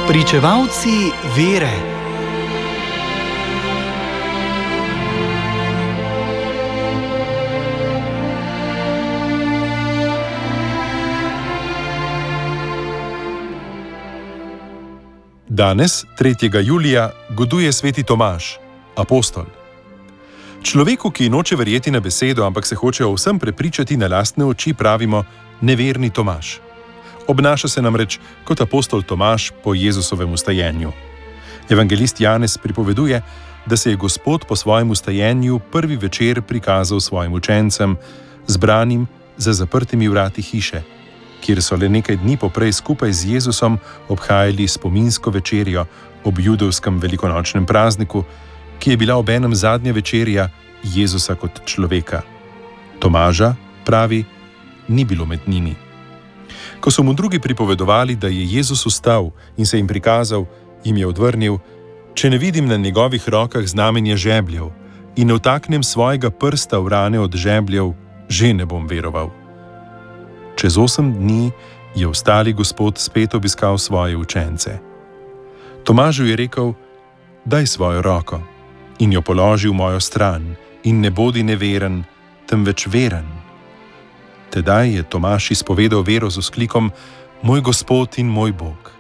Pričevalci vere. Danes, 3. julija, goduje sveti Tomaž, apostol. Človeku, ki noče verjeti na besedo, ampak se hoče o vsem prepričati na lastne oči, pravimo neverni Tomaž. Obnaša se namreč kot apostol Tomaž po Jezusovem vstajenju. Evangelist Janez pripoveduje, da se je Gospod po svojem vstajenju prvi večer prikazal svojim učencem, zbranim za zaprtimi vrati hiše, kjer so le nekaj dni poprej skupaj z Jezusom obhajali spominsko večerjo ob judovskem velikonočnem prazniku, ki je bila obenem zadnja večerja Jezusa kot človeka. Tomaža, pravi, ni bilo med njimi. Ko so mu drugi pripovedovali, da je Jezus vstal in se jim prikazal, jim je odvrnil: če ne vidim na njegovih rokah znamenja žebljev in ne vtaknem svojega prsta v rane od žebljev, že ne bom veroval. Čez 8 dni je vstali Gospod spet obiskal svoje učence. Tomažu je rekel: daj svojo roko, in jo položi v mojo stran, in ne bodi neveren, temveč veren. Tedaj je Tomaž izpovedal vero z vzklikom: moj Gospod in moj Bog.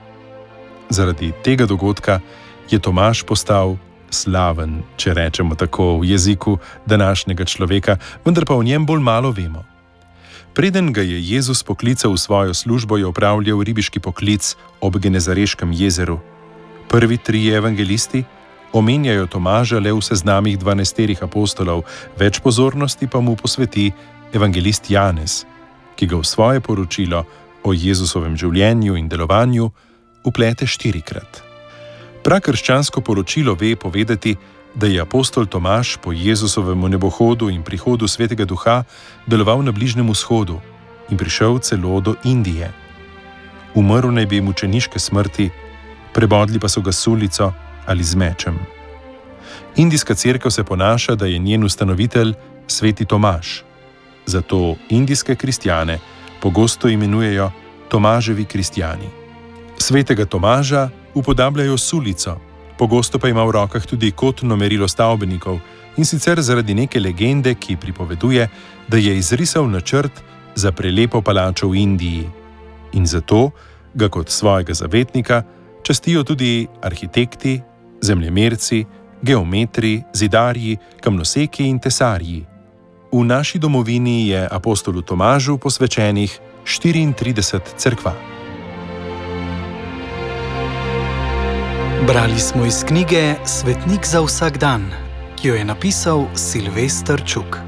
Zaradi tega dogodka je Tomaž postal slaven, če rečemo tako v jeziku današnjega človeka, vendar pa o njem bolj malo vemo. Preden ga je Jezus poklical v svojo službo, je opravljal ribiški poklic ob Genezareškem jezeru. Prvi 3 evangelisti omenjajo Tomaža le v seznamih 12 apostolov, več pozornosti pa mu posveti evangelist Janez, ki ga v svoje poročilo o Jezusovem življenju in delovanju vplete 4-krat. Prakrščansko poročilo ve povedati, da je apostol Tomaž po Jezusovem nebohodu in prihodu Svetega Duha deloval na Bližnjem vzhodu in prišel celo do Indije. Umrl naj bi mučeniške smrti, prebodli pa so ga s sulico ali z mečem. Indijska cerkev se ponaša, da je njen ustanovitelj sveti Tomaž. Zato indijske kristjane pogosto imenujejo Tomaževi kristjani. Svetega Tomaža upodabljajo sulico, pogosto pa ima v rokah tudi kotno merilo stavbenikov, in sicer zaradi neke legende, ki pripoveduje, da je izrisal načrt za prelepo palačo v Indiji. In zato ga kot svojega zavetnika častijo tudi arhitekti, zemljemerci, geometri, zidarji, kamnoseki in tesarji. V naši domovini je apostolu Tomažu posvečenih 34 cerkva. Brali smo iz knjige Svetnik za vsak dan, ki jo je napisal Silvester Čuk.